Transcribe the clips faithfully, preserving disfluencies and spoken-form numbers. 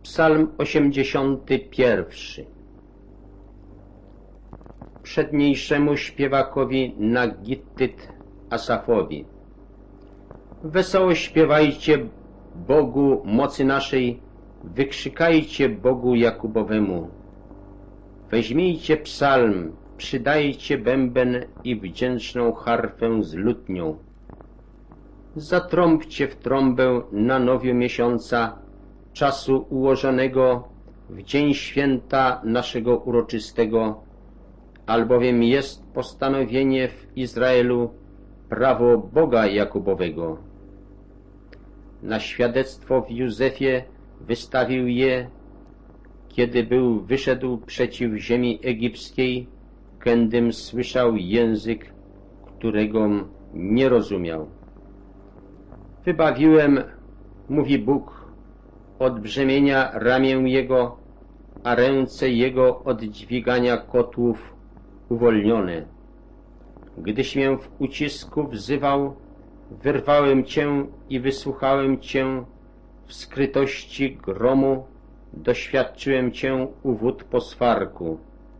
Psalm osiemdziesiąty pierwszy. Przedniejszemu śpiewakowi na gittyt Asafowi. Wesoło śpiewajcie Bogu mocy naszej, wykrzykajcie Bogu Jakubowemu. Weźmijcie psalm, przydajcie bęben i wdzięczną harfę z lutnią. Zatrąbcie w trąbę na nowiu miesiąca, czasu ułożonego w dzień święta naszego uroczystego, albowiem jest postanowienie w Izraelu, prawo Boga Jakubowego. Na świadectwo w Józefie wystawił je, kiedy był wyszedł przeciw ziemi egipskiej, kędym słyszał język, którego nie rozumiał. Wybawiłem, mówi Bóg, od brzemienia ramię jego, a ręce jego od dźwigania kotłów uwolnione. Gdyś mię w ucisku wzywał, wyrwałem cię i wysłuchałem cię w skrytości gromu, doświadczyłem cię u wód poswarku.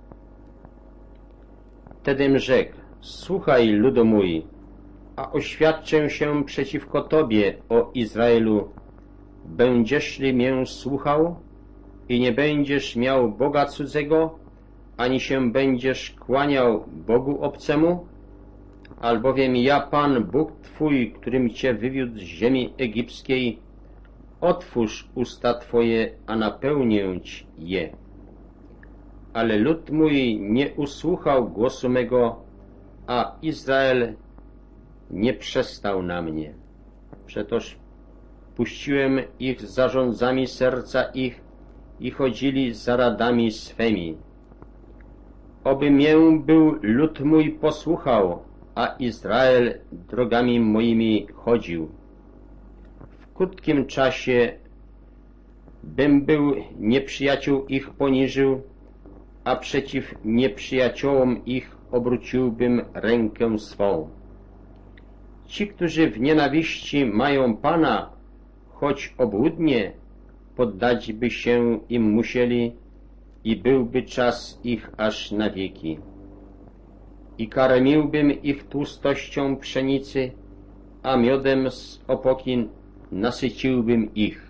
Wtedym rzekł: słuchaj, ludu mój, a oświadczę się przeciwko tobie, o Izraelu. Będziesz li mię słuchał i nie będziesz miał Boga cudzego, ani się będziesz kłaniał Bogu obcemu? Albowiem ja, Pan, Bóg Twój, którym Cię wywiódł z ziemi egipskiej, otwórz usta Twoje, a napełnię Ci je. Ale lud mój nie usłuchał głosu mego, a Izrael nie przestał na mnie. Przetoż puściłem ich zarządzami serca ich i chodzili za radami swemi. Oby mię był lud mój posłuchał, a Izrael drogami moimi chodził. W krótkim czasie bym był nieprzyjaciół ich poniżył, a przeciw nieprzyjaciołom ich obróciłbym rękę swą. Ci, którzy w nienawiści mają Pana, choć obłudnie, poddać by się im musieli i byłby czas ich aż na wieki. I karmiłbym ich tłustością pszenicy, a miodem z opokin nasyciłbym ich.